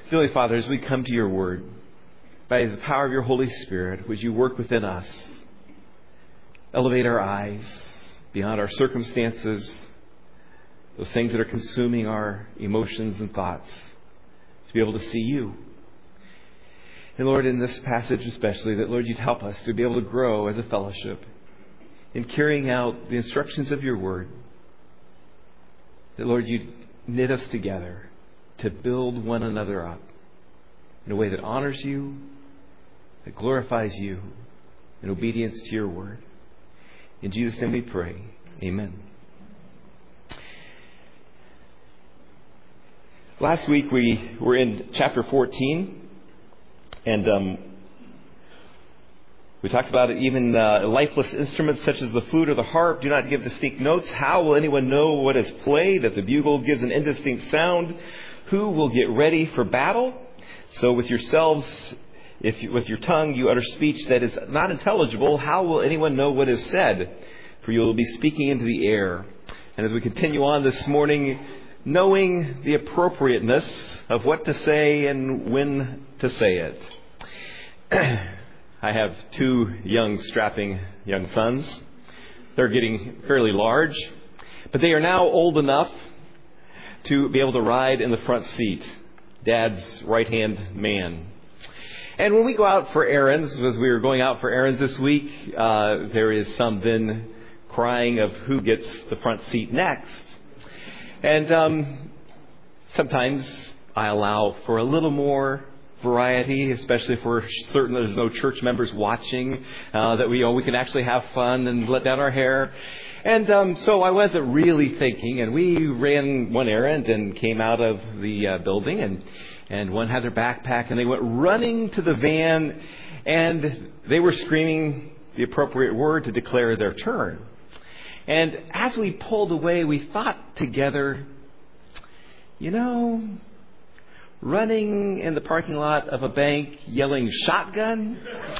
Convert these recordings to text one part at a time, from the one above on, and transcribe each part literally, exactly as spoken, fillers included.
Holy Father, as we come to your word, by the power of your Holy Spirit, would you work within us, elevate our eyes beyond our circumstances, those things that are consuming our emotions and thoughts, to be able to see you. And Lord, in this passage especially, that Lord, you'd help us to be able to grow as a fellowship in carrying out the instructions of your word. That Lord, you'd knit us together to build one another up in a way that honors you, that glorifies you, in obedience to your word. In Jesus' name we pray. Amen. Last week we were in chapter fourteen, and um, we talked about it. Even uh, lifeless instruments such as the flute or the harp do not give distinct notes. How will anyone know what is played? If the bugle gives an indistinct sound, who will get ready for battle? So with yourselves, if you, with your tongue you utter speech that is not intelligible, how will anyone know what is said? For you will be speaking into the air. And as we continue on this morning, knowing the appropriateness of what to say and when to say it. I have two young, strapping young sons. They're getting fairly large, but they are now old enough to be able to ride in the front seat, Dad's right-hand man. And when we go out for errands, as we were going out for errands this week, uh, there is some then crying of who gets the front seat next. And um, sometimes I allow for a little more variety, especially if we're certain there's no church members watching, uh, that we, you know, we can actually have fun and let down our hair. And um, so I wasn't really thinking, and we ran one errand and came out of the uh, building, and and one had their backpack, and they went running to the van, and they were screaming the appropriate word to declare their turn. And as we pulled away, we thought together, you know, running in the parking lot of a bank yelling shotgun,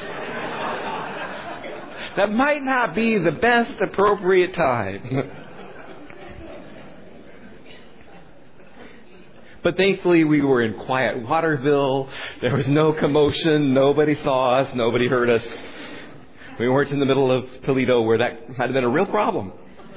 that might not be the best appropriate time. But thankfully we were in quiet Waterville. There was no commotion. Nobody saw us. Nobody heard us. We weren't in the middle of Toledo where that might have been a real problem.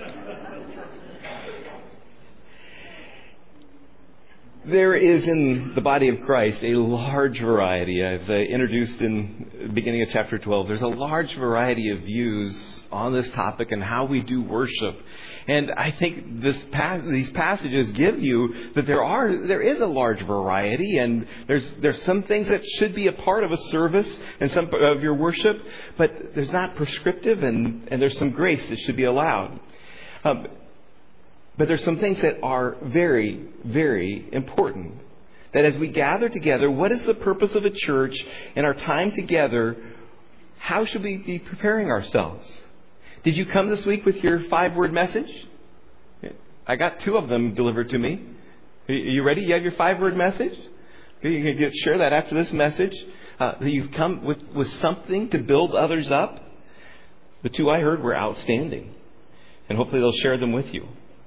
There is in the body of Christ a large variety, as I introduced in the beginning of chapter twelve, there's a large variety of views on this topic and how we do worship. And I think this these passages give you that there are there is a large variety, and there's there's some things that should be a part of a service and some of your worship, but there's not prescriptive, and, and there's some grace that should be allowed. Um, But there's some things that are very, very important. That as we gather together, what is the purpose of a church in our time together? How should we be preparing ourselves? Did you come this week with your five-word message? I got two of them delivered to me. Are you ready? You have your five-word message? You can get, share that after this message. Uh, you've come with, with something to build others up. The two I heard were outstanding. And hopefully they'll share them with you.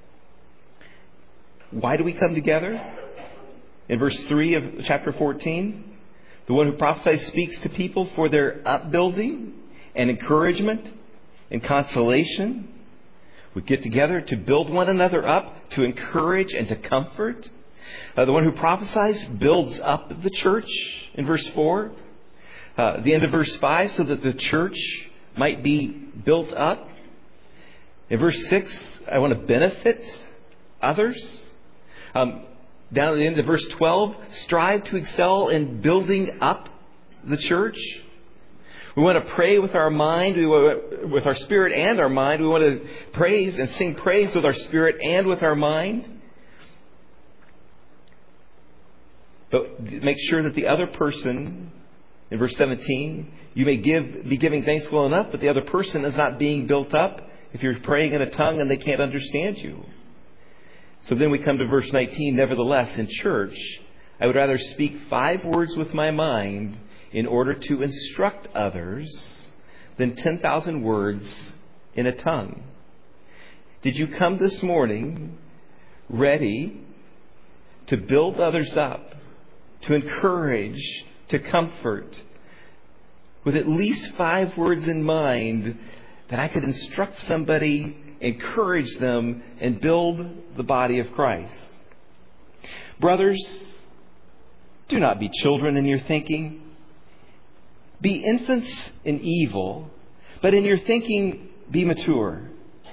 Why do we come together? In verse three of chapter fourteen, the one who prophesies speaks to people for their upbuilding and encouragement and consolation. We get together to build one another up, to encourage and to comfort. Uh, the one who prophesies builds up the church in verse four. Uh, the end of verse five, so that the church might be built up. In verse six, I want to benefit others. Um, down at the end of verse twelve, strive to excel in building up the church. We want to pray with our mind, we want, with our spirit and our mind. We want to praise and sing praise with our spirit and with our mind. But make sure that the other person, in verse seventeen, you may give be giving thanks well enough, but the other person is not being built up if you're praying in a tongue and they can't understand you. So then we come to verse nineteen. Nevertheless, in church, I would rather speak five words with my mind in order to instruct others than ten thousand words in a tongue. Did you come this morning ready to build others up, to encourage, to comfort, with at least five words in mind that I could instruct somebody, encourage them, and build the body of Christ. Brothers, do not be children in your thinking. Be infants in evil, but in your thinking be mature.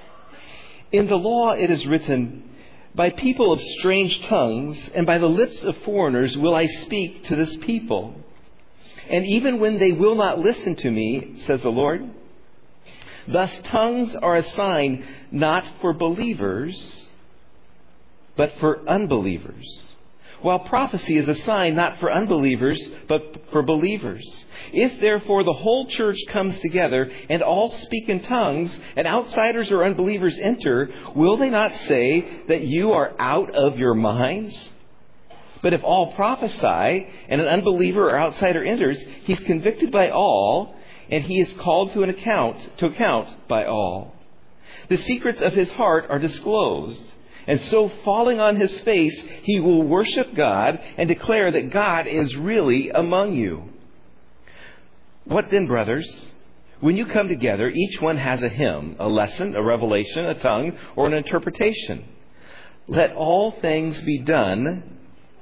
In the law it is written, by people of strange tongues and by the lips of foreigners will I speak to this people. And even when they will not listen to me, says the Lord. Thus tongues are a sign not for believers, but for unbelievers. While prophecy is a sign not for unbelievers, but for believers. If therefore the whole church comes together and all speak in tongues, and outsiders or unbelievers enter, will they not say that you are out of your minds? But if all prophesy, and an unbeliever or outsider enters, he's convicted by all, and he is called to an account to account by all. The secrets of his heart are disclosed. And so, falling on his face, he will worship God and declare that God is really among you. What then, brothers? When you come together, each one has a hymn, a lesson, a revelation, a tongue, or an interpretation. Let all things be done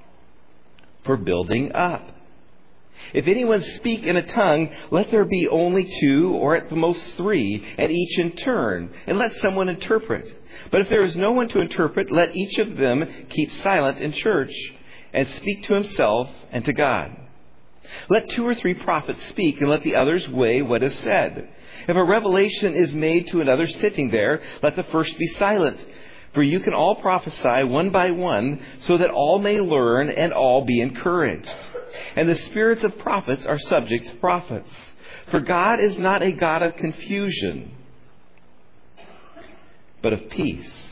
for building up. If anyone speak in a tongue, let there be only two, or at the most three, and each in turn, and let someone interpret. But if there is no one to interpret, let each of them keep silent in church, and speak to himself and to God. Let two or three prophets speak, and let the others weigh what is said. If a revelation is made to another sitting there, let the first be silent. For you can all prophesy one by one, so that all may learn and all be encouraged. And the spirits of prophets are subject to prophets. For God is not a God of confusion, but of peace.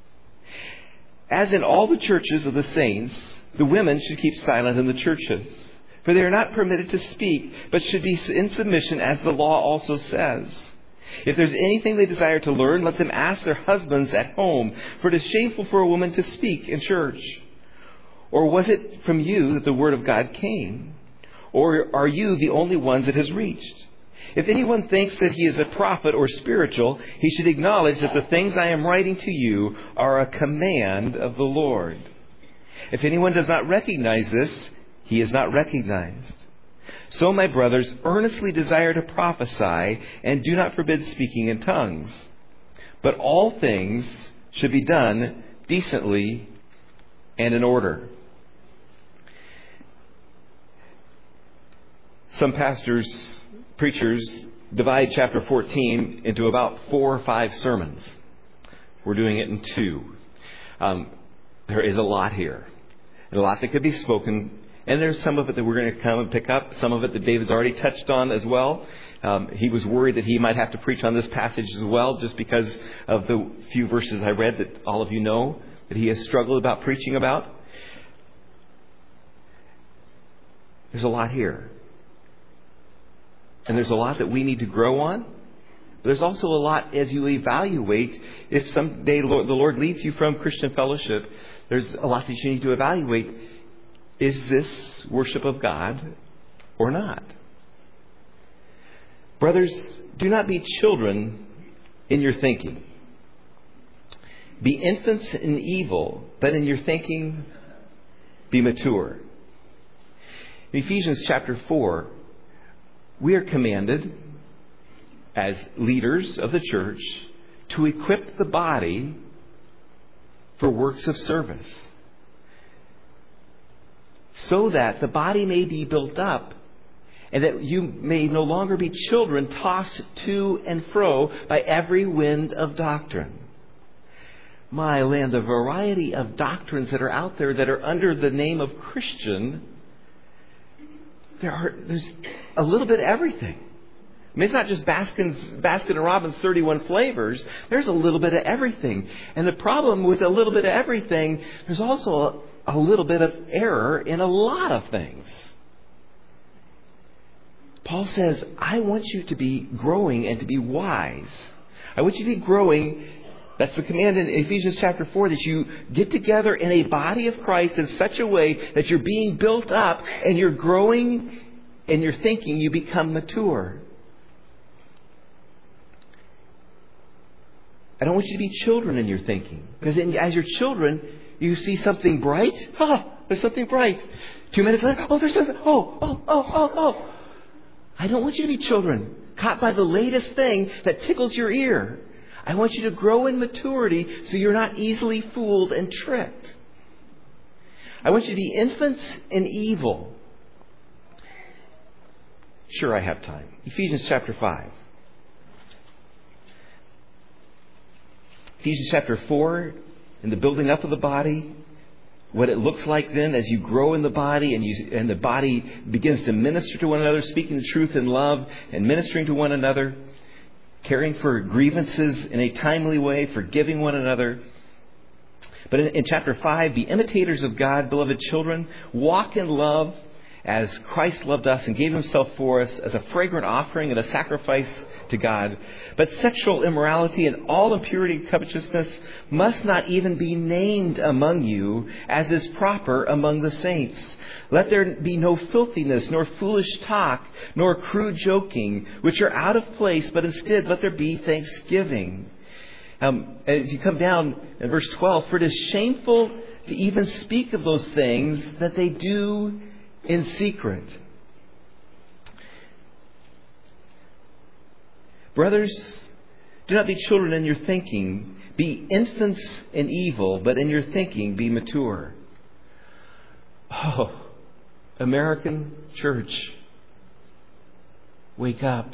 As in all the churches of the saints, the women should keep silent in the churches. For they are not permitted to speak, but should be in submission, as the law also says. If there's anything they desire to learn, let them ask their husbands at home, for it is shameful for a woman to speak in church. Or was it from you that the word of God came? Or are you the only ones it has reached? If anyone thinks that he is a prophet or spiritual, he should acknowledge that the things I am writing to you are a command of the Lord. If anyone does not recognize this, he is not recognized. So, my brothers, earnestly desire to prophesy, and do not forbid speaking in tongues. But all things should be done decently and in order. Some pastors, preachers, divide chapter fourteen into about four or five sermons. We're doing it in two. Um, there is a lot here, and a lot that could be spoken. And there's some of it that we're going to come and pick up. Some of it that David's already touched on as well. Um, he was worried that he might have to preach on this passage as well, just because of the few verses I read that all of you know that he has struggled about preaching about. There's a lot here. And there's a lot that we need to grow on. But there's also a lot as you evaluate. If someday the Lord leads you from Christian Fellowship, there's a lot that you need to evaluate. Is this worship of God or not? Brothers, do not be children in your thinking. Be infants in evil, but in your thinking, be mature. In Ephesians chapter four, we are commanded as leaders of the church to equip the body for works of service, so that the body may be built up, and that you may no longer be children tossed to and fro by every wind of doctrine. My land, the variety of doctrines that are out there that are under the name of Christian, there are there's a little bit of everything. I mean, it's not just Baskin's, Baskin and Robbins thirty-one flavors. There's a little bit of everything. And the problem with a little bit of everything, there's also a a little bit of error in a lot of things. Paul says, I want you to be growing and to be wise. I want you to be growing That's the command in Ephesians chapter four, that you get together in a body of Christ in such a way that you're being built up and you're growing in your thinking. You become mature. I don't want you to be children in your thinking. Because as your children, you see something bright. Ah, there's something bright. Two minutes later, oh, there's something. Oh, oh, oh, oh, oh. I don't want you to be children caught by the latest thing that tickles your ear. I want you to grow in maturity so you're not easily fooled and tricked. I want you to be infants in evil. Sure, I have time. Ephesians chapter five. Ephesians chapter four, in the building up of the body, what it looks like then as you grow in the body and you and the body begins to minister to one another, speaking the truth in love and ministering to one another, caring for grievances in a timely way, forgiving one another. But in, in chapter five, be imitators of God, beloved children. Walk in love as Christ loved us and gave Himself for us as a fragrant offering and a sacrifice to God. But sexual immorality and all impurity and covetousness must not even be named among you, as is proper among the saints. Let there be no filthiness, nor foolish talk, nor crude joking, which are out of place, but instead let there be thanksgiving. Um, as you come down in verse twelve, for it is shameful to even speak of those things that they do in secret. Brothers, do not be children in your thinking. Be infants in evil, but in your thinking be mature. Oh, American church, wake up.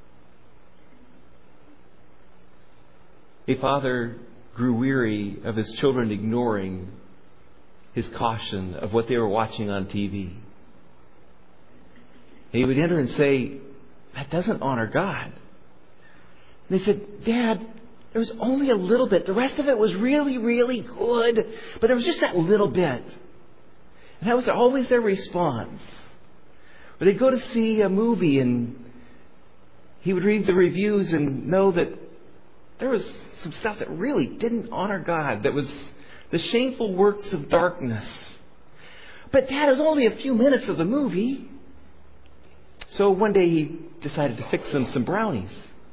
A father grew weary of his children ignoring his caution of what they were watching on T V. And he would enter and say, that doesn't honor God. And they said, Dad, there was only a little bit. The rest of it was really, really good. But there was just that little bit. And that was always their response. Or they'd go to see a movie and he would read the reviews and know that there was some stuff that really didn't honor God. That was the shameful works of darkness. But Dad, it was only a few minutes of the movie. So one day he decided to fix them some brownies.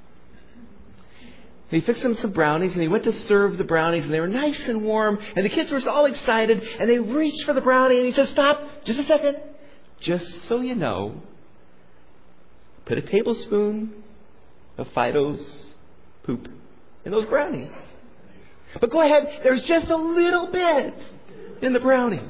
He fixed them some brownies and he went to serve the brownies and they were nice and warm and the kids were all excited and they reached for the brownie and he said, stop, just a second. Just so you know, put a tablespoon of Fido's poop in those brownies. But go ahead, there's just a little bit in the brownies.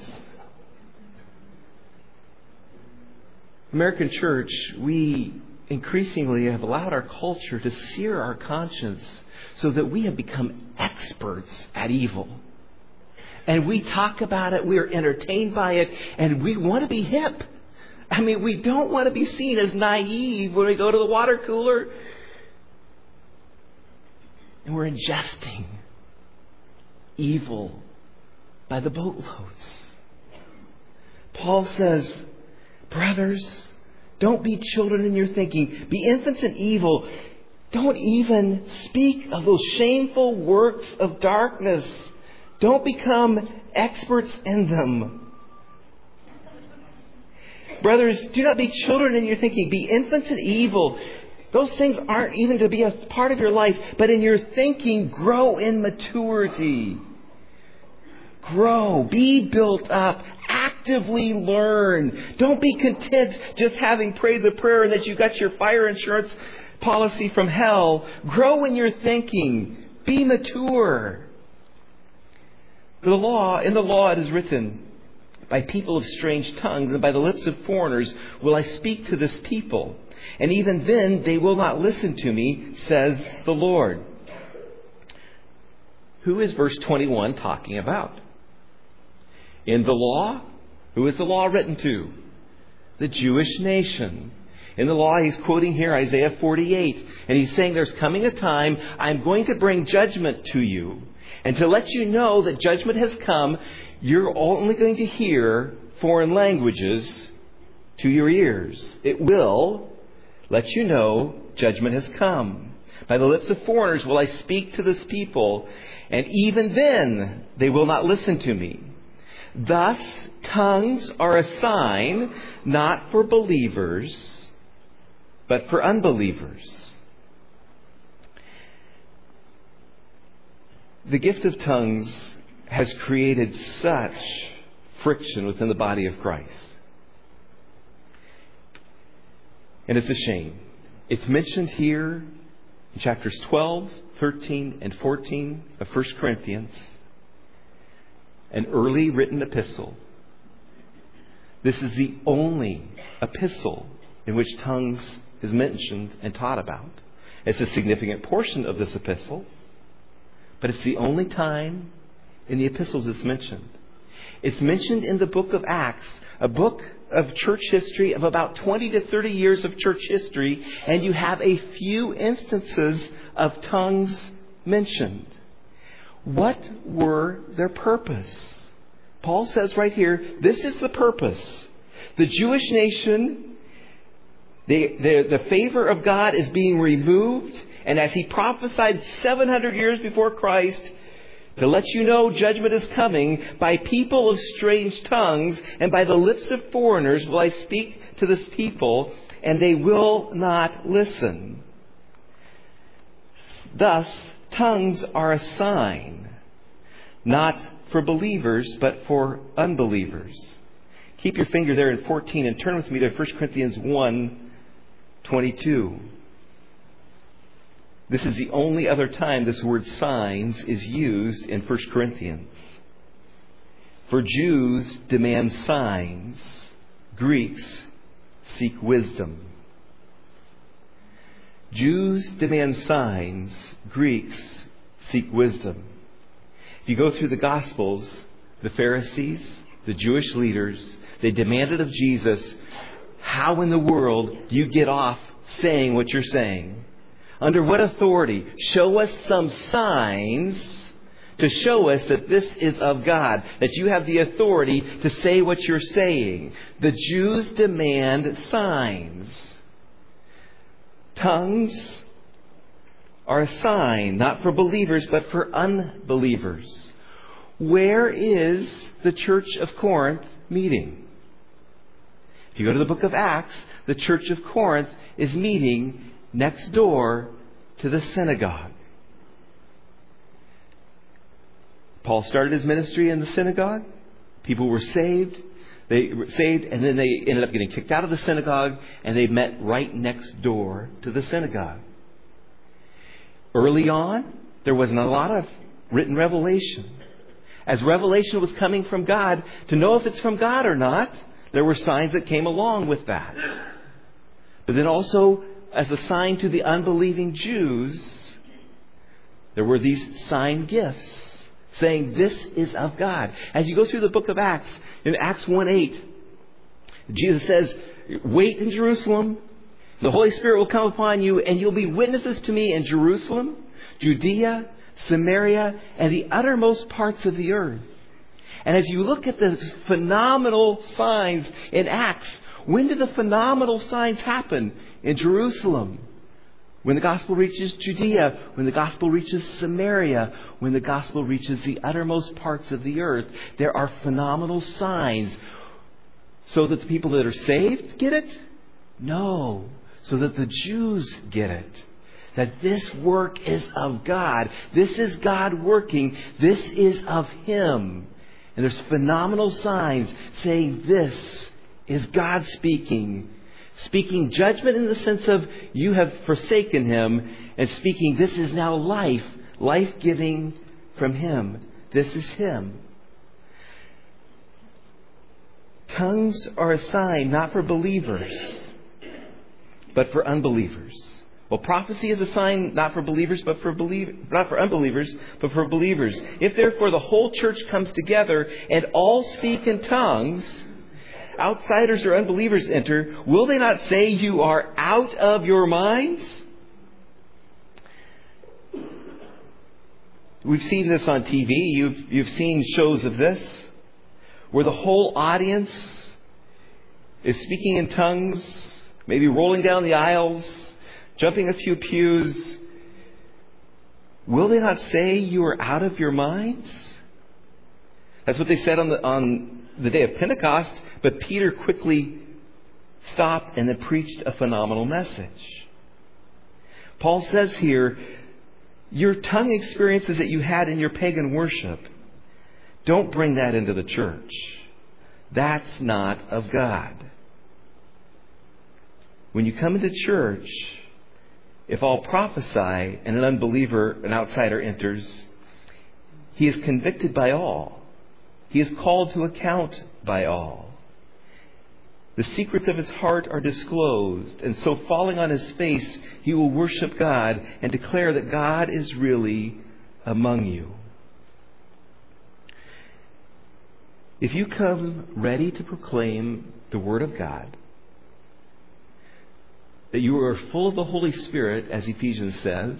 American church, we increasingly have allowed our culture to sear our conscience so that we have become experts at evil. And we talk about it, we are entertained by it, and we want to be hip. I mean, we don't want to be seen as naive when we go to the water cooler. And we're ingesting evil by the boatloads. Paul says, brothers, don't be children in your thinking. Be infants in evil. Don't even speak of those shameful works of darkness. Don't become experts in them. Brothers, do not be children in your thinking. Be infants in evil. Those things aren't even to be a part of your life, but in your thinking, grow in maturity. Grow. Be built up. Actively learn. Don't be content just having prayed the prayer and that you got your fire insurance policy from hell. Grow in your thinking. Be mature. The law, in the law it is written, by people of strange tongues and by the lips of foreigners will I speak to this people. And even then they will not listen to me, says the Lord. Who is verse twenty-one talking about? In the law, who is the law written to? The Jewish nation. In the law, he's quoting here Isaiah forty-eight. And he's saying there's coming a time I'm going to bring judgment to you. And to let you know that judgment has come, you're only going to hear foreign languages to your ears. It will let you know judgment has come. By the lips of foreigners will I speak to this people, and even then they will not listen to me. Thus, tongues are a sign not for believers, but for unbelievers. The gift of tongues has created such friction within the body of Christ. And it's a shame. It's mentioned here in chapters twelve, thirteen, and fourteen of First Corinthians, an early written epistle. This is the only epistle in which tongues is mentioned and taught about. It's a significant portion of this epistle, but it's the only time in the epistles it's mentioned. It's mentioned in the book of Acts, a book of church history of about twenty to thirty years of church history, and you have a few instances of tongues mentioned. What were their purpose? Paul says right here, this is the purpose. The Jewish nation, the, the, the favor of God is being removed, and as he prophesied seven hundred years before Christ, to let you know judgment is coming, by people of strange tongues and by the lips of foreigners will I speak to this people, and they will not listen. Thus, tongues are a sign, not for believers, but for unbelievers. Keep your finger there in fourteen and turn with me to First Corinthians one twenty-two. This is the only other time this word signs is used in First Corinthians. For Jews demand signs, Greeks seek wisdom. Jews demand signs, Greeks seek wisdom. If you go through the Gospels, the Pharisees, the Jewish leaders, they demanded of Jesus, how in the world do you get off saying what you're saying? Under what authority? Show us some signs to show us that this is of God, that you have the authority to say what you're saying. The Jews demand signs. Tongues are a sign, not for believers, but for unbelievers. Where is the church of Corinth meeting? If you go to the book of Acts, the church of Corinth is meeting next door to the synagogue. Paul started his ministry in the synagogue. People were saved. They were saved, and then they ended up getting kicked out of the synagogue, and they met right next door to the synagogue. Early on, there wasn't a lot of written revelation. As revelation was coming from God, to know if it's from God or not, there were signs that came along with that. But then also, as a sign to the unbelieving Jews, there were these sign gifts saying this is of God. As you go through the book of Acts, in Acts one eight, Jesus says, wait in Jerusalem. The Holy Spirit will come upon you, and you'll be witnesses to me in Jerusalem, Judea, Samaria, and the uttermost parts of the earth. And as you look at the phenomenal signs in Acts, when did the phenomenal signs happen? In Jerusalem. When the gospel reaches Judea. When the gospel reaches Samaria. When the gospel reaches the uttermost parts of the earth. There are phenomenal signs. So that the people that are saved get it? No. So that the Jews get it. That this work is of God. This is God working. This is of Him. And there's phenomenal signs saying this is God speaking. Speaking judgment in the sense of you have forsaken Him, and speaking this is now life, life-giving from Him. This is Him. Tongues are a sign not for believers, but for unbelievers. Well, prophecy is a sign not for believers, but for believe, not for unbelievers, but for believers. If therefore the whole church comes together and all speak in tongues, outsiders or unbelievers enter, will they not say you are out of your minds? We've seen this on T V. You've, you've seen shows of this where the whole audience is speaking in tongues, maybe rolling down the aisles, jumping a few pews, Will they not say you are out of your minds? That's what they said on the, on the day of Pentecost, but Peter quickly stopped and then preached a phenomenal message. Paul says here, your tongue experiences that you had in your pagan worship, don't bring that into the church. That's not of God. When you come into church, if all prophesy and an unbeliever, an outsider enters, he is convicted by all. He is called to account by all. The secrets of his heart are disclosed, and so falling on his face, he will worship God and declare that God is really among you. If you come ready to proclaim the Word of God, that you are full of the Holy Spirit, as Ephesians says,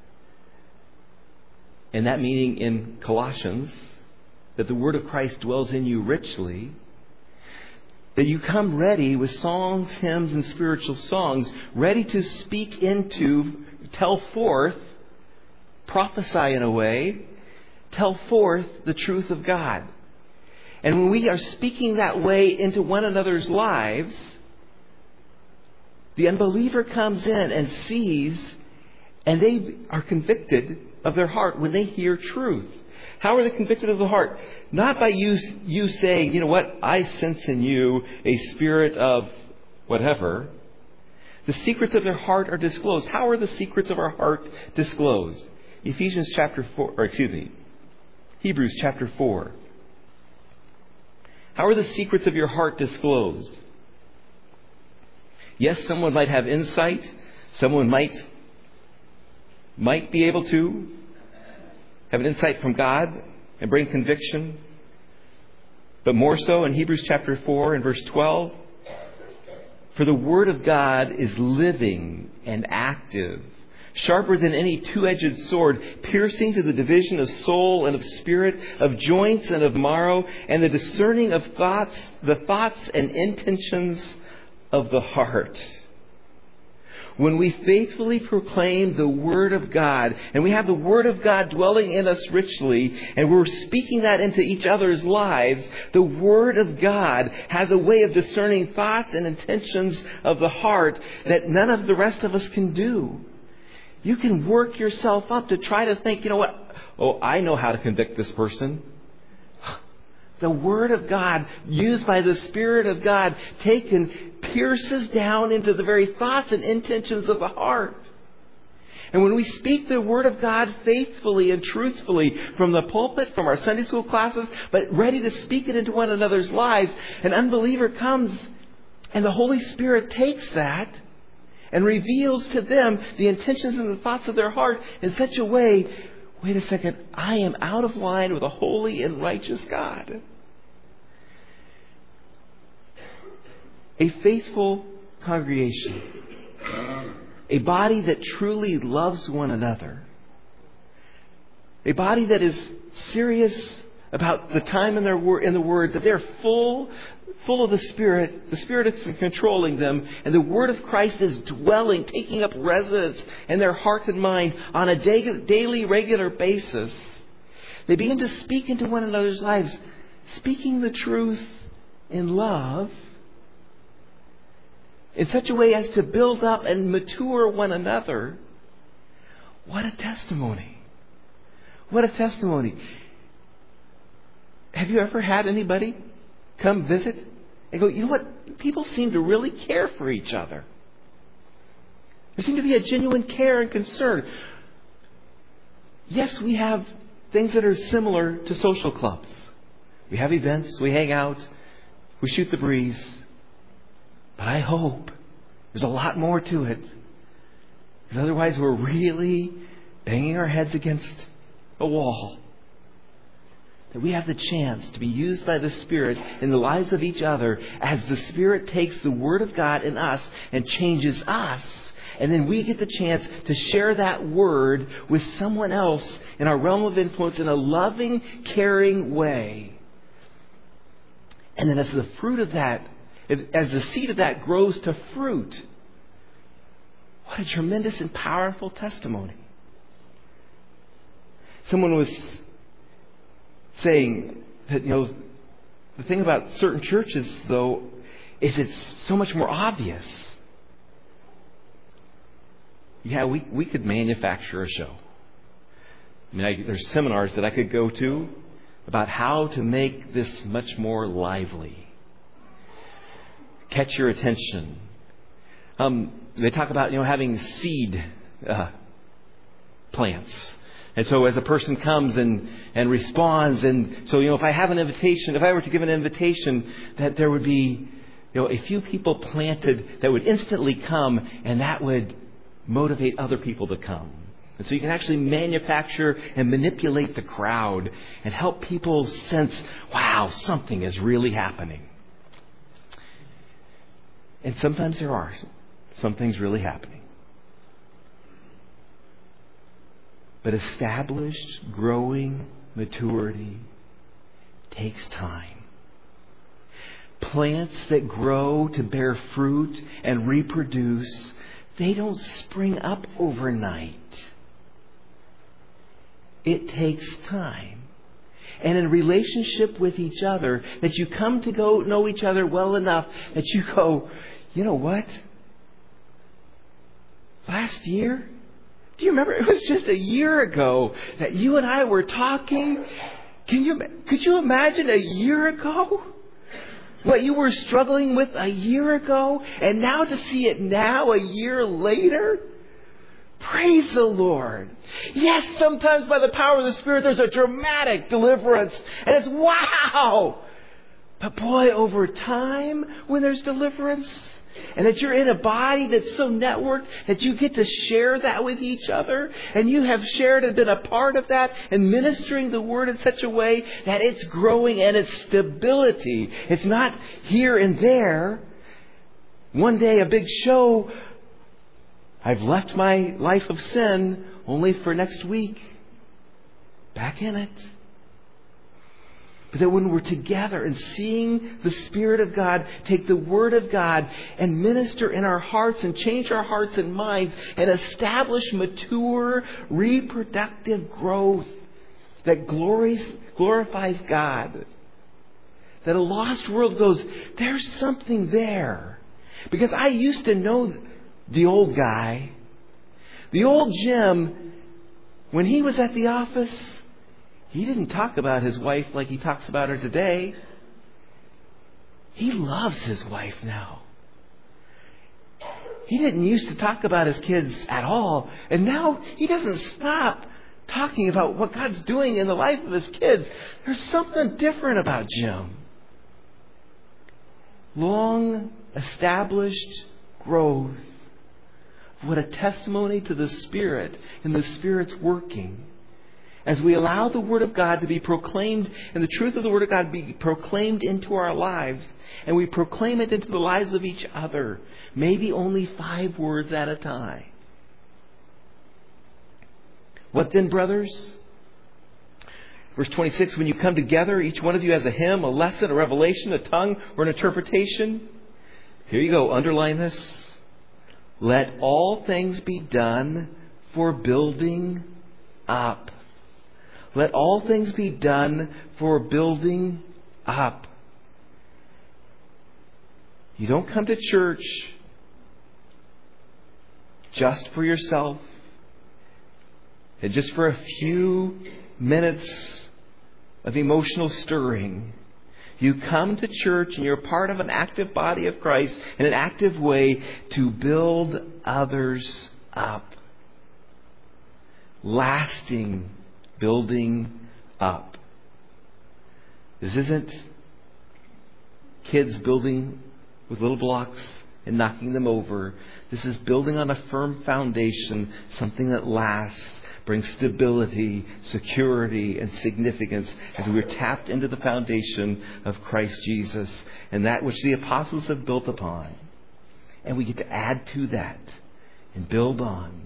and that meaning in Colossians, that the Word of Christ dwells in you richly, that you come ready with songs, hymns, and spiritual songs, ready to speak into, tell forth, prophesy in a way, tell forth the truth of God. And when we are speaking that way into one another's lives, the unbeliever comes in and sees, and they are convicted of their heart when they hear truth. How are they convicted of the heart? Not by you, you saying, you know what, I sense in you a spirit of whatever. The secrets of their heart are disclosed. How are the secrets of our heart disclosed? Ephesians chapter four, or excuse me, Hebrews chapter four. How are the secrets of your heart disclosed? Yes, someone might have insight. Someone might, might be able to have an insight from God and bring conviction. But more so in Hebrews chapter four and verse twelve. For the Word of God is living and active, sharper than any two-edged sword, piercing to the division of soul and of spirit, of joints and of marrow, and the discerning of thoughts, the thoughts and intentions of the heart. When we faithfully proclaim the Word of God, and we have the Word of God dwelling in us richly, and we're speaking that into each other's lives, the Word of God has a way of discerning thoughts and intentions of the heart that none of the rest of us can do. You can work yourself up to try to think, you know what? Oh, I know how to convict this person. The Word of God, used by the Spirit of God, taken, pierces down into the very thoughts and intentions of the heart. And when we speak the Word of God faithfully and truthfully from the pulpit, from our Sunday school classes, but ready to speak it into one another's lives, an unbeliever comes and the Holy Spirit takes that and reveals to them the intentions and the thoughts of their heart in such a way, wait a second, I am out of line with a holy and righteous God. A faithful congregation, a body that truly loves one another, a body that is serious about the time in their wor- in the Word, that they're full, full of the Spirit, the Spirit is controlling them, and the Word of Christ is dwelling, taking up residence in their heart and mind on a day, daily, regular basis. They begin to speak into one another's lives, speaking the truth in love, in such a way as to build up and mature one another. What a testimony. What a testimony. Have you ever had anybody come visit and go, you know what? People seem to really care for each other. There seems to be a genuine care and concern. Yes, we have things that are similar to social clubs. We have events, we hang out, we shoot the breeze. But I hope there's a lot more to it. Because otherwise we're really banging our heads against a wall. That we have the chance to be used by the Spirit in the lives of each other as the Spirit takes the Word of God in us and changes us. And then we get the chance to share that Word with someone else in our realm of influence in a loving, caring way. And then as the fruit of that, as the seed of that grows to fruit, what a tremendous and powerful testimony. Someone was saying that, you know, the thing about certain churches, though, is it's so much more obvious. Yeah, we, we could manufacture a show. I mean, I, there's seminars that I could go to about how to make this much more lively. Catch your attention. Um, they talk about, you know, having seed uh, plants. And so as a person comes and, and responds, and so, you know, if I have an invitation, if I were to give an invitation, that there would be, you know, a few people planted that would instantly come, and that would motivate other people to come. And so you can actually manufacture and manipulate the crowd and help people sense, wow, something is really happening. And sometimes there are some things really happening. But established, growing maturity takes time. Plants that grow to bear fruit and reproduce, they don't spring up overnight. It takes time. And in relationship with each other, that you come to go know each other well enough that you go, you know what? Last year, do you remember? It was just a year ago that you and I were talking. Can you, could you imagine a year ago? What you were struggling with a year ago? And now to see it now, a year later? Praise the Lord. Yes, sometimes by the power of the Spirit, there's a dramatic deliverance. And it's wow! But boy, over time, when there's deliverance, and that you're in a body that's so networked that you get to share that with each other, and you have shared and been a part of that, and ministering the Word in such a way that it's growing and it's stability. It's not here and there. One day, a big show, I've left my life of sin only for next week. Back in it. But that when we're together and seeing the Spirit of God take the Word of God and minister in our hearts and change our hearts and minds and establish mature, reproductive growth that glories, glorifies God. That a lost world goes, there's something there. Because I used to know the old guy. The old Jim, when he was at the office, he didn't talk about his wife like he talks about her today. He loves his wife now. He didn't used to talk about his kids at all. And now he doesn't stop talking about what God's doing in the life of his kids. There's something different about Jim. Long established growth. What a testimony to the Spirit and the Spirit's working. As we allow the Word of God to be proclaimed and the truth of the Word of God be proclaimed into our lives, and we proclaim it into the lives of each other, maybe only five words at a time. What then, brothers? Verse twenty-six, when you come together, each one of you has a hymn, a lesson, a revelation, a tongue, or an interpretation. Here you go, underline this. Let all things be done for building up. Let all things be done for building up. You don't come to church just for yourself and just for a few minutes of emotional stirring. You come to church and you're part of an active body of Christ in an active way to build others up. Lasting building up. This isn't kids building with little blocks and knocking them over. This is building on a firm foundation, something that lasts, brings stability, security, and significance as we're tapped into the foundation of Christ Jesus and that which the apostles have built upon. And we get to add to that and build on.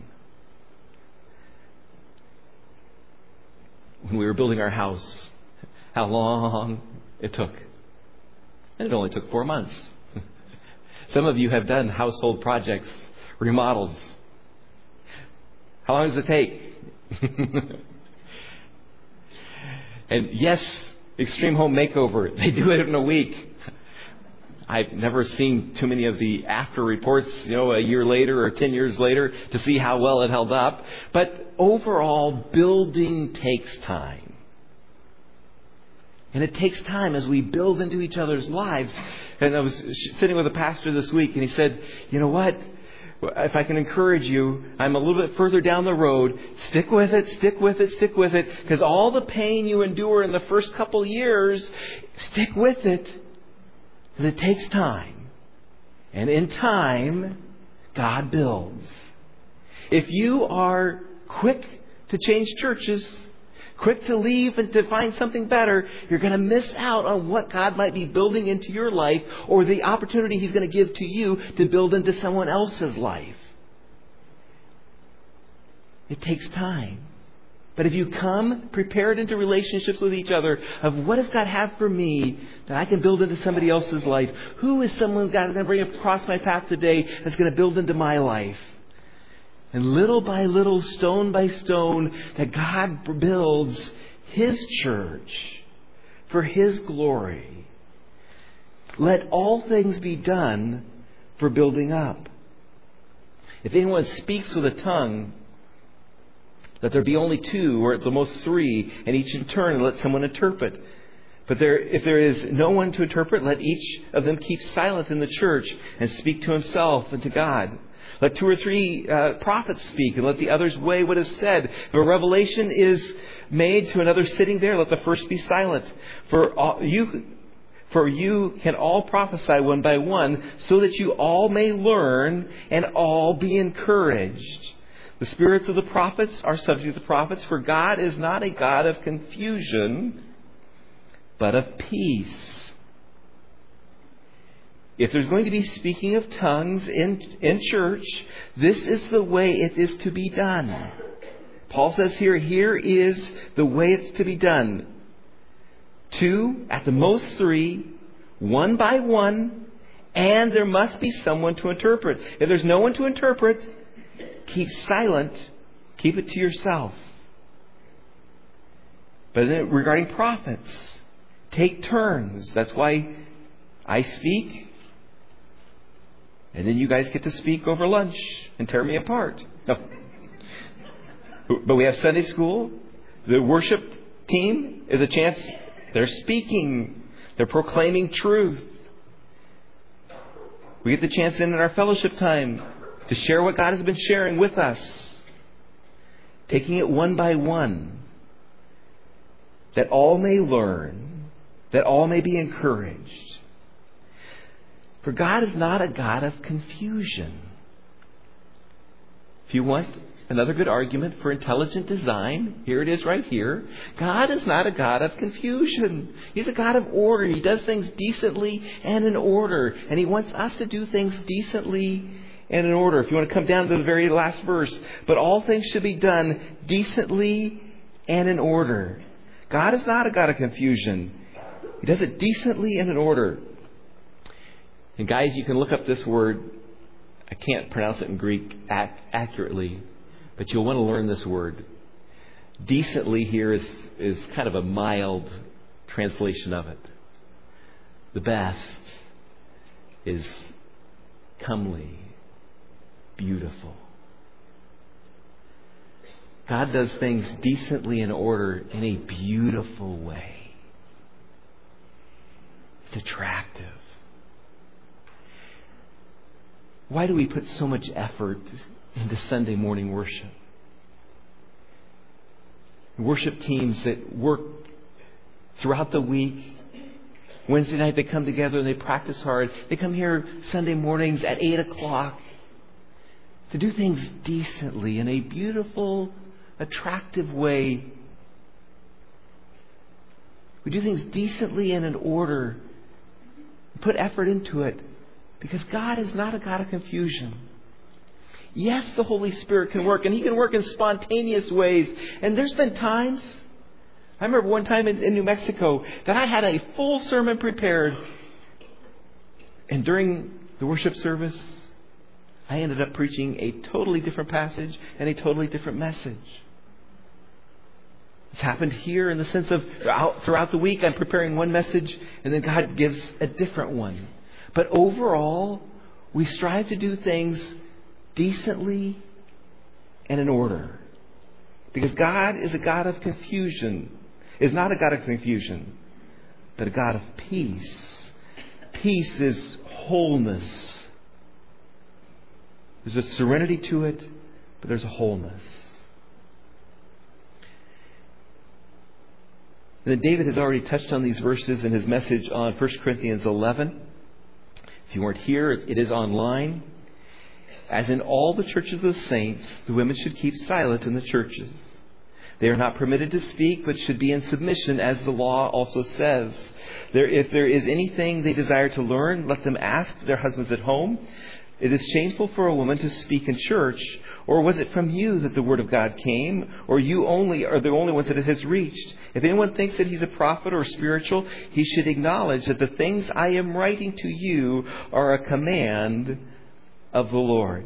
When we were building our house, how long it took. And it only took four months. Some of you have done household projects, remodels. How long does it take? And yes, Extreme Home Makeover, they do it in a week. I've never seen too many of the after reports, you know, a year later or ten years later to see how well it held up. But overall, building takes time. And it takes time as we build into each other's lives. And I was sitting with a pastor this week, and he said, you know what? If I can encourage you, I'm a little bit further down the road. Stick with it, stick with it, stick with it. Because all the pain you endure in the first couple years, stick with it. And it takes time. And in time, God builds. If you are quick to change churches, quick to leave and to find something better, you're going to miss out on what God might be building into your life or the opportunity He's going to give to you to build into someone else's life. It takes time. But if you come prepared into relationships with each other of what does God have for me that I can build into somebody else's life? Who is someone God is going to bring across my path today that's going to build into my life? And little by little, stone by stone, that God builds His church for His glory. Let all things be done for building up. If anyone speaks with a tongue, let there be only two, or at the most three, and each in turn, and let someone interpret. But there, if there is no one to interpret, let each of them keep silent in the church and speak to himself and to God. Let two or three uh, prophets speak, and let the others weigh what is said. If a revelation is made to another sitting there, let the first be silent. For all, you, for you can all prophesy one by one, so that you all may learn and all be encouraged. The spirits of the prophets are subject to the prophets, for God is not a God of confusion, but of peace. If there's going to be speaking of tongues in, in church, this is the way it is to be done. Paul says here, here is the way it's to be done. Two, at the most three, one by one, and there must be someone to interpret. If there's no one to interpret, keep silent. Keep it to yourself. But then regarding prophets, take turns. That's why I speak. And then you guys get to speak over lunch and tear me apart. No. But we have Sunday school. The worship team is a chance. They're speaking. They're proclaiming truth. We get the chance in in our fellowship time to share what God has been sharing with us. Taking it one by one. That all may learn. That all may be encouraged. For God is not a God of confusion. If you want another good argument for intelligent design, here it is right here. God is not a God of confusion. He's a God of order. He does things decently and in order. And He wants us to do things decently and in order. If you want to come down to the very last verse. But all things should be done decently and in order. God is not a God of confusion. He does it decently and in order. And guys, you can look up this word. I can't pronounce it in Greek ac- accurately, but you'll want to learn this word. Decently here is, is kind of a mild translation of it. The best is comely, beautiful. God does things decently in order in a beautiful way. It's attractive. Why do we put so much effort into Sunday morning worship? Worship teams that work throughout the week. Wednesday night they come together and they practice hard. They come here Sunday mornings at eight o'clock to do things decently in a beautiful, attractive way. We do things decently and in order. Put effort into it. Because God is not a God of confusion. Yes, the Holy Spirit can work, and He can work in spontaneous ways. And there's been times, I remember one time in, in New Mexico, that I had a full sermon prepared. And during the worship service, I ended up preaching a totally different passage and a totally different message. It's happened here in the sense of throughout, throughout the week I'm preparing one message and then God gives a different one. But overall, we strive to do things decently and in order. Because God is a God of confusion. Is not a God of confusion, but a God of peace. Peace is wholeness. There's a serenity to it, but there's a wholeness. And then David has already touched on these verses in his message on First Corinthians eleven. If you weren't here, it is online. As in all the churches of the saints, the women should keep silent in the churches. They are not permitted to speak, but should be in submission, as the law also says. There, if there is anything they desire to learn, let them ask their husbands at home. It is shameful for a woman to speak in church. Or was it from you that the word of God came? Or you only are the only ones that it has reached? If anyone thinks that he's a prophet or spiritual, he should acknowledge that the things I am writing to you are a command of the Lord.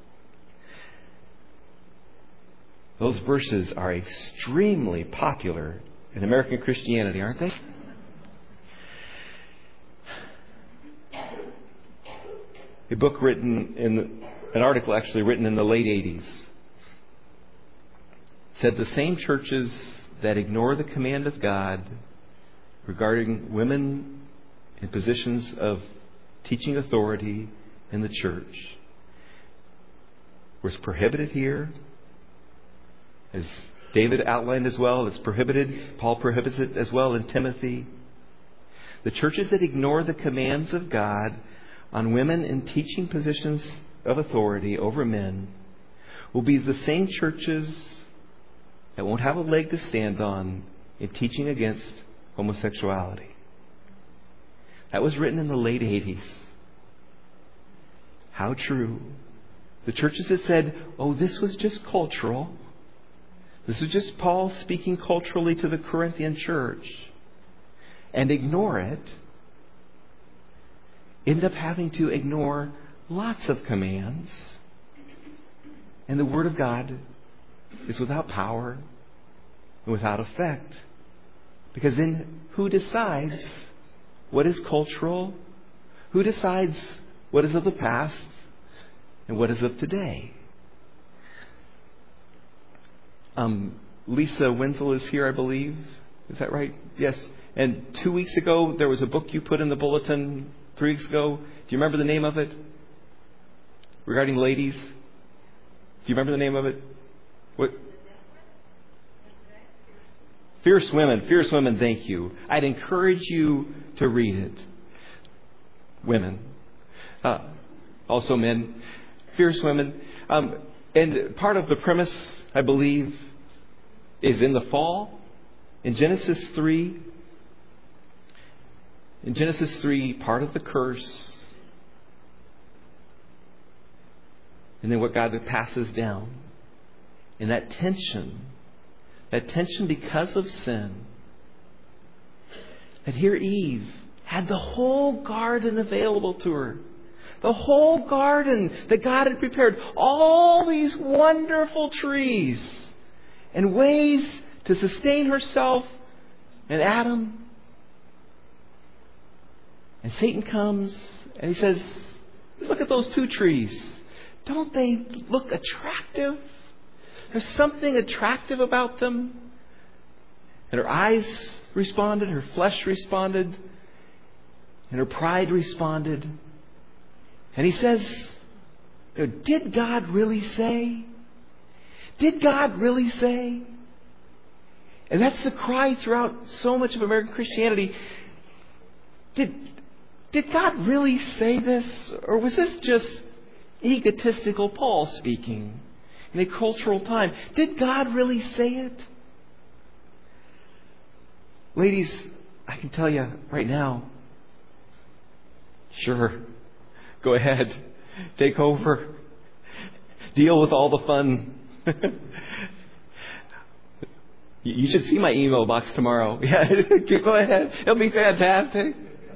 Those verses are extremely popular in American Christianity, aren't they? A book written in, an article actually written in the late eighties said the same churches that ignore the command of God regarding women in positions of teaching authority in the church was prohibited here. As David outlined as well, it's prohibited. Paul prohibits it as well in Timothy. The churches that ignore the commands of God on women in teaching positions of authority over men will be the same churches that won't have a leg to stand on in teaching against homosexuality. That was written in the late eighties. How true. The churches that said, oh, this was just cultural. This is just Paul speaking culturally to the Corinthian church, and ignore it, end up having to ignore lots of commands. And the Word of God is without power and without effect. Because then who decides what is cultural? Who decides what is of the past and what is of today? Um, Lisa Wenzel is here, I believe. Is that right? Yes. And two weeks ago, there was a book you put in the bulletin. Three weeks ago. Do you remember the name of it? Regarding ladies? Do you remember the name of it? What? Fierce Women. Fierce Women, thank you. I'd encourage you to read it. Women. Uh, also men. Fierce Women. Um, and part of the premise, I believe, is in the fall. In Genesis three. In Genesis three, part of the curse. And then what God passes down. And that tension. That tension because of sin. That here Eve had the whole garden available to her. The whole garden that God had prepared. All these wonderful trees. And ways to sustain herself and Adam. And Satan comes and he says, look at those two trees. Don't they look attractive? There's something attractive about them. And her eyes responded, her flesh responded, and her pride responded. And he says, did God really say? Did God really say? And that's the cry throughout so much of American Christianity. Did, did God really say this? Or was this just egotistical Paul speaking in a cultural time? Did God really say it? Ladies, I can tell you right now, sure, go ahead, take over, deal with all the fun. You should see my email box tomorrow. Yeah, go ahead. It'll be fantastic.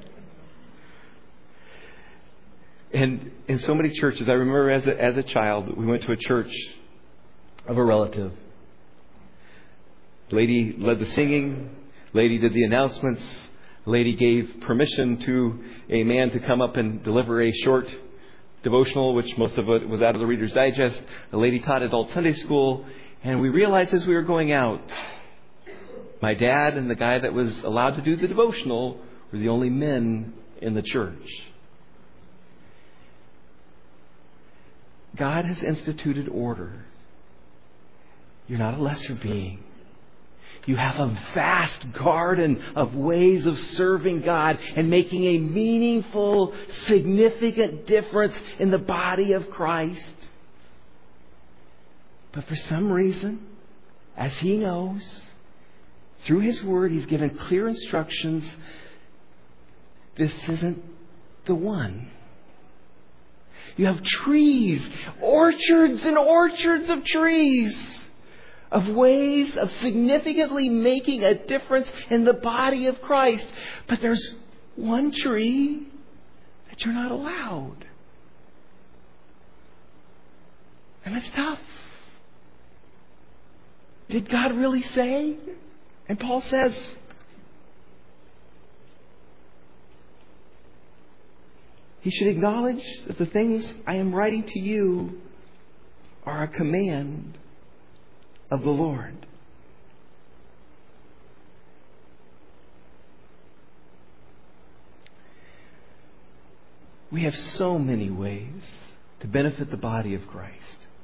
And in so many churches, I remember as a, as a child, we went to a church of a relative. Lady led the singing. Lady did the announcements. Lady gave permission to a man to come up and deliver a short devotional, which most of it was out of the Reader's Digest. A lady taught adult Sunday school. And we realized as we were going out, my dad and the guy that was allowed to do the devotional were the only men in the church. God has instituted order. You're not a lesser being. You have a vast garden of ways of serving God and making a meaningful, significant difference in the body of Christ. But for some reason, as He knows, through His Word, He's given clear instructions. This isn't the one. You have trees, orchards and orchards of trees, of ways of significantly making a difference in the body of Christ. But there's one tree that you're not allowed. And it's tough. Did God really say? And Paul says, he should acknowledge that the things I am writing to you are a command of the Lord. We have so many ways to benefit the body of Christ.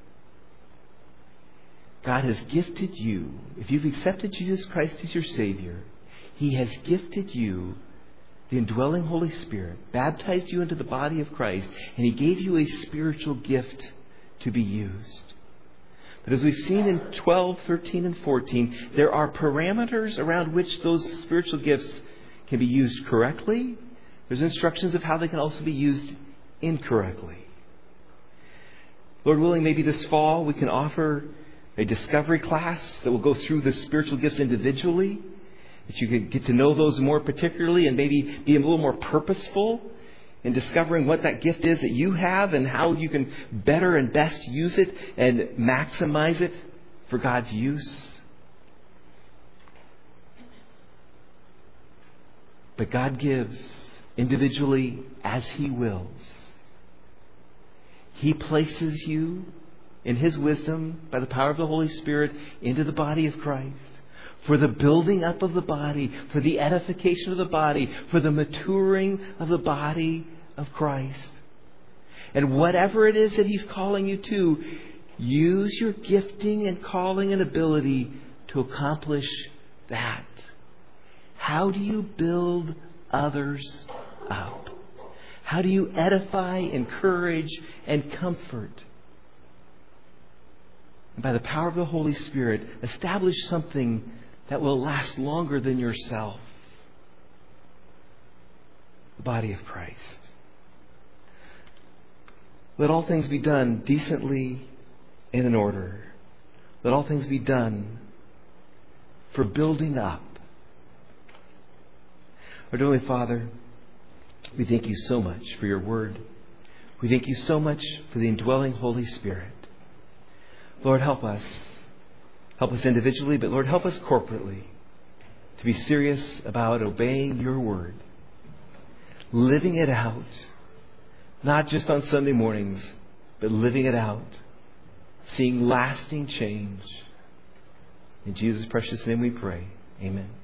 God has gifted you, if you've accepted Jesus Christ as your Savior, He has gifted you the indwelling Holy Spirit, baptized you into the body of Christ, and He gave you a spiritual gift to be used. But as we've seen in twelve, thirteen, and fourteen, there are parameters around which those spiritual gifts can be used correctly. There's instructions of how they can also be used incorrectly. Lord willing, maybe this fall we can offer a discovery class that will go through the spiritual gifts individually, that you can get to know those more particularly and maybe be a little more purposeful in discovering what that gift is that you have and how you can better and best use it and maximize it for God's use. But God gives individually as He wills. He places you in His wisdom by the power of the Holy Spirit into the body of Christ for the building up of the body, for the edification of the body, for the maturing of the body of Christ. And whatever it is that He's calling you to, use your gifting and calling and ability to accomplish that. How do you build others up? How do you edify, encourage, and comfort? And by the power of the Holy Spirit, establish something that will last longer than yourself. The body of Christ. Let all things be done decently and in order. Let all things be done for building up. Our Heavenly Father, we thank You so much for Your Word. We thank You so much for the indwelling Holy Spirit. Lord, help us. Help us individually, but Lord, help us corporately to be serious about obeying Your Word, living it out, not just on Sunday mornings, but living it out, seeing lasting change. In Jesus' precious name we pray. Amen.